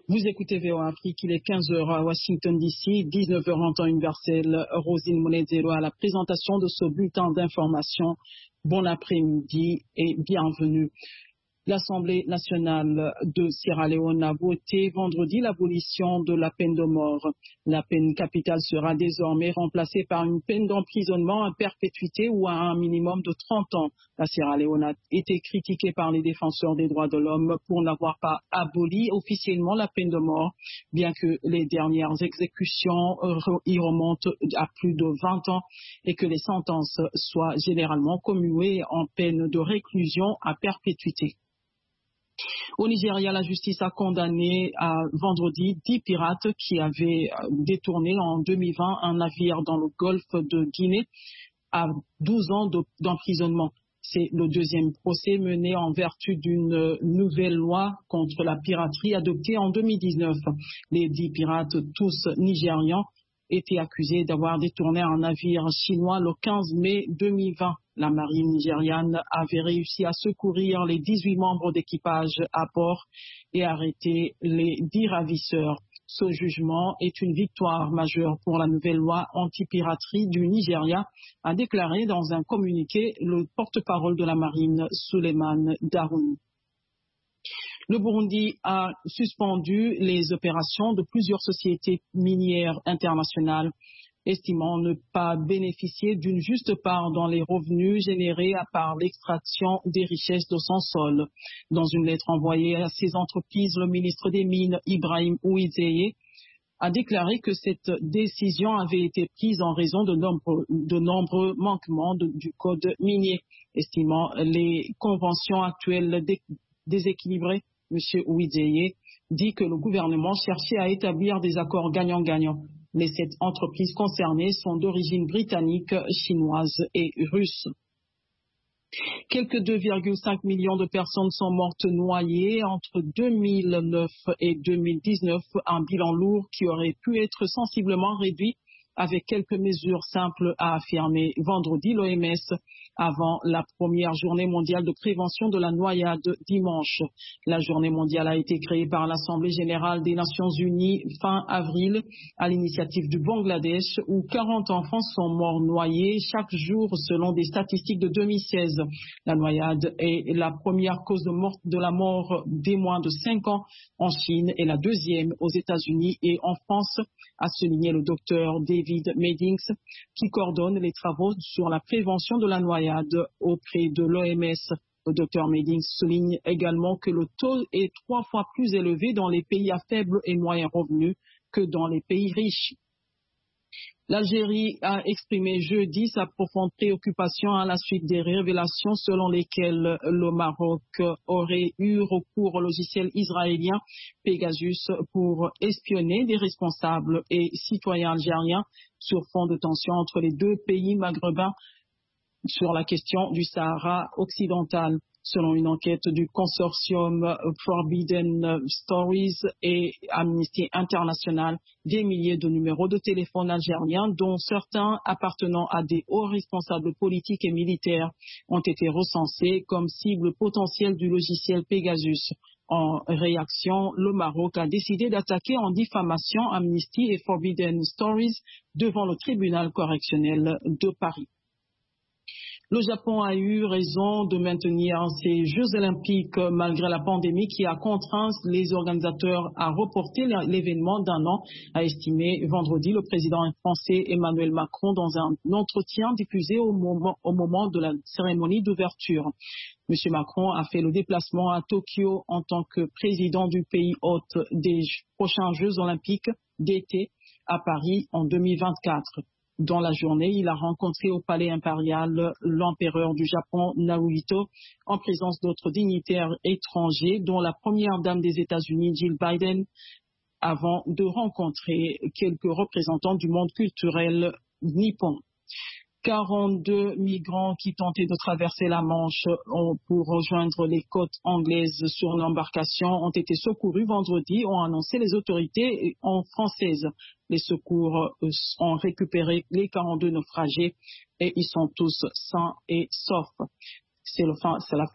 Vous écoutez VOA Afrique, il est 15 h à Washington DC, 19 h en temps universel. Rosine Monedero à la présentation de ce bulletin d'information. Bon après-midi et bienvenue. L'Assemblée nationale de Sierra Leone a voté vendredi l'abolition de la peine de mort. La peine capitale sera désormais remplacée par une peine d'emprisonnement à perpétuité ou à un minimum de 30 ans. La Sierra Leone a été critiquée par les défenseurs des droits de l'homme pour n'avoir pas aboli officiellement la peine de mort, bien que les dernières exécutions y remontent à plus de 20 ans et que les sentences soient généralement commuées en peine de réclusion à perpétuité. Au Nigeria, la justice a condamné vendredi 10 pirates qui avaient détourné en 2020 un navire dans le golfe de Guinée à 12 ans d'emprisonnement. C'est le deuxième procès mené en vertu d'une nouvelle loi contre la piraterie adoptée en 2019. Les 10 pirates, tous nigérians, étaient accusés d'avoir détourné un navire chinois le 15 mai 2020. La marine nigériane avait réussi à secourir les 18 membres d'équipage à bord et arrêter les 10 ravisseurs. Ce jugement est une victoire majeure pour la nouvelle loi anti-piraterie du Nigeria, a déclaré dans un communiqué le porte-parole de la marine, Suleiman Darouni. Le Burundi a suspendu les opérations de plusieurs sociétés minières internationales, estimant ne pas bénéficier d'une juste part dans les revenus générés par l'extraction des richesses de son sol. Dans une lettre envoyée à ces entreprises, le ministre des Mines, Ibrahim Ouizeye, a déclaré que cette décision avait été prise en raison de nombreux manquements du code minier, estimant les conventions actuelles déséquilibrées. M. Ouizeye dit que le gouvernement cherchait à établir des accords gagnant-gagnant. Les 7 entreprises concernées sont d'origine britannique, chinoise et russe. Quelques 2,5 millions de personnes sont mortes noyées entre 2009 et 2019, un bilan lourd qui aurait pu être sensiblement réduit avec quelques mesures simples, a affirmé vendredi l'OMS avant la première journée mondiale de prévention de la noyade dimanche. La journée mondiale a été créée par l'Assemblée générale des Nations unies fin avril à l'initiative du Bangladesh où 40 enfants sont morts noyés chaque jour selon des statistiques de 2016. La noyade est la première cause de la mort des moins de 5 ans en Chine et la deuxième aux États-Unis et en France, a souligné le docteur David Meddings, qui coordonne les travaux sur la prévention de la noyade auprès de l'OMS. Le docteur Meddings souligne également que le taux est 3 fois plus élevé dans les pays à faible et moyen revenu que dans les pays riches. L'Algérie a exprimé jeudi sa profonde préoccupation à la suite des révélations selon lesquelles le Maroc aurait eu recours au logiciel israélien Pegasus pour espionner des responsables et citoyens algériens sur fond de tension entre les deux pays maghrébins sur la question du Sahara occidental. Selon une enquête du consortium Forbidden Stories et Amnesty International, des milliers de numéros de téléphone algériens, dont certains appartenant à des hauts responsables politiques et militaires, ont été recensés comme cible potentielle du logiciel Pegasus. En réaction, le Maroc a décidé d'attaquer en diffamation Amnesty et Forbidden Stories devant le tribunal correctionnel de Paris. Le Japon a eu raison de maintenir ses Jeux olympiques malgré la pandémie qui a contraint les organisateurs à reporter l'événement d'un an, a estimé vendredi le président français Emmanuel Macron dans un entretien diffusé au moment de la cérémonie d'ouverture. M. Macron a fait le déplacement à Tokyo en tant que président du pays hôte des prochains Jeux olympiques d'été à Paris en 2024. Dans la journée, il a rencontré au palais impérial l'empereur du Japon, Naruhito, en présence d'autres dignitaires étrangers, dont la première dame des États-Unis, Jill Biden, avant de rencontrer quelques représentants du monde culturel nippon. 42 migrants qui tentaient de traverser la Manche pour rejoindre les côtes anglaises sur l'embarcation ont été secourus vendredi, ont annoncé les autorités françaises. Les secours ont récupéré les 42 naufragés et ils sont tous sains et saufs. C'est la